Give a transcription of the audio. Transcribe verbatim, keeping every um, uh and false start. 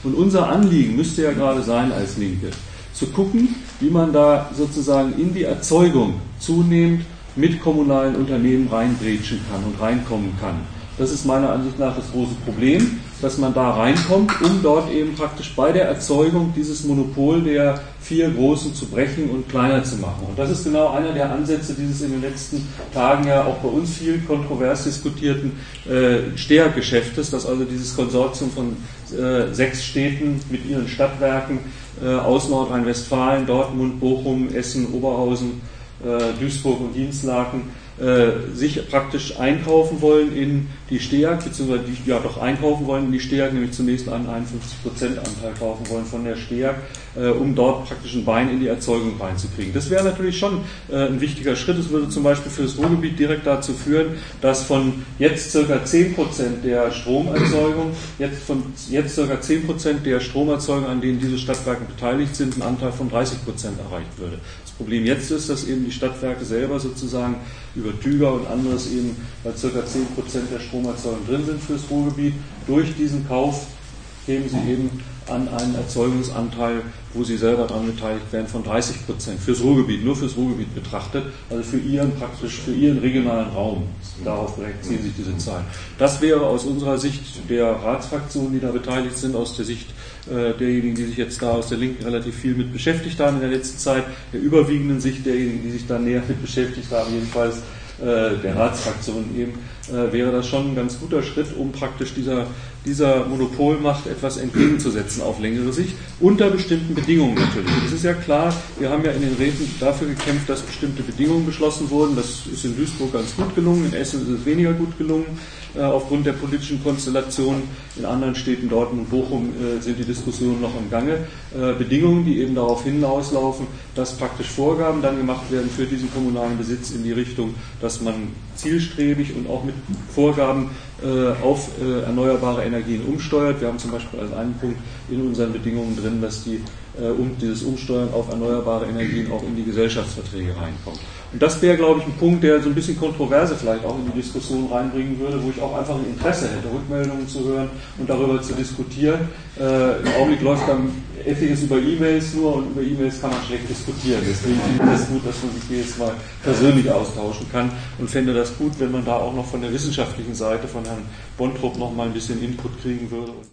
Und unser Anliegen müsste ja gerade sein als Linke, zu gucken, wie man da sozusagen in die Erzeugung zunehmend mit kommunalen Unternehmen reinbrechen kann und reinkommen kann. Das ist meiner Ansicht nach das große Problem, dass man da reinkommt, um dort eben praktisch bei der Erzeugung dieses Monopol der vier Großen zu brechen und kleiner zu machen. Und das ist genau einer der Ansätze dieses in den letzten Tagen ja auch bei uns viel kontrovers diskutierten äh, Steag-Geschäftes, dass also dieses Konsortium von äh, sechs Städten mit ihren Stadtwerken äh, aus Nordrhein-Westfalen, Dortmund, Bochum, Essen, Oberhausen, äh, Duisburg und Dinslaken sich praktisch einkaufen wollen in die Steag, beziehungsweise die, ja doch einkaufen wollen in die Steag, nämlich zunächst einen einundfünfzig Prozent Anteil kaufen wollen von der Steag, äh, um dort praktisch ein Bein in die Erzeugung reinzukriegen. Das wäre natürlich schon äh, ein wichtiger Schritt. Es würde zum Beispiel für das Ruhrgebiet direkt dazu führen, dass von jetzt ca. zehn Prozent der Stromerzeugung, jetzt von jetzt ca. zehn Prozent der Stromerzeugung, an denen diese Stadtwerke beteiligt sind, ein Anteil von dreißig Prozent erreicht würde. Das Problem jetzt ist, dass eben die Stadtwerke selber sozusagen über Tüger und anderes eben bei ca. zehn Prozent der Stromerzeugung drin sind fürs Ruhrgebiet. Durch diesen Kauf kämen sie eben an einen Erzeugungsanteil, wo sie selber daran beteiligt werden, von dreißig Prozent fürs Ruhrgebiet, nur fürs Ruhrgebiet betrachtet, also für ihren praktisch für ihren regionalen Raum. Darauf beziehen sich diese Zahlen. Das wäre aus unserer Sicht der Ratsfraktionen, die da beteiligt sind, aus der Sicht äh, derjenigen, die sich jetzt da aus der Linken relativ viel mit beschäftigt haben in der letzten Zeit, der überwiegenden Sicht derjenigen, die sich da näher mit beschäftigt haben, jedenfalls äh, der Ratsfraktion eben, äh, wäre das schon ein ganz guter Schritt, um praktisch dieser dieser Monopolmacht etwas entgegenzusetzen auf längere Sicht, unter bestimmten Bedingungen natürlich. Es ist ja klar, wir haben ja in den Räten dafür gekämpft, dass bestimmte Bedingungen beschlossen wurden. Das ist in Duisburg ganz gut gelungen, in Essen ist es weniger gut gelungen, äh, aufgrund der politischen Konstellationen. In anderen Städten, Dortmund und Bochum, äh, sind die Diskussionen noch im Gange. Äh, Bedingungen, die eben darauf hinauslaufen, dass praktisch Vorgaben dann gemacht werden für diesen kommunalen Besitz in die Richtung, dass man zielstrebig und auch mit Vorgaben äh, auf äh, erneuerbare Energien umsteuert. Wir haben zum Beispiel als einen Punkt in unseren Bedingungen drin, dass die, äh, um, dieses Umsteuern auf erneuerbare Energien auch in die Gesellschaftsverträge reinkommt. Und das wäre, glaube ich, ein Punkt, der so ein bisschen Kontroverse vielleicht auch in die Diskussion reinbringen würde, wo ich auch einfach ein Interesse hätte, Rückmeldungen zu hören und darüber zu diskutieren. Äh, Im Augenblick läuft dann etliches über E-Mails nur und über E-Mails kann man schlecht diskutieren. Deswegen finde ich es gut, dass man sich jedes Mal persönlich austauschen kann und fände das gut, wenn man da auch noch von der wissenschaftlichen Seite von Herrn Bontrup noch mal ein bisschen Input kriegen würde.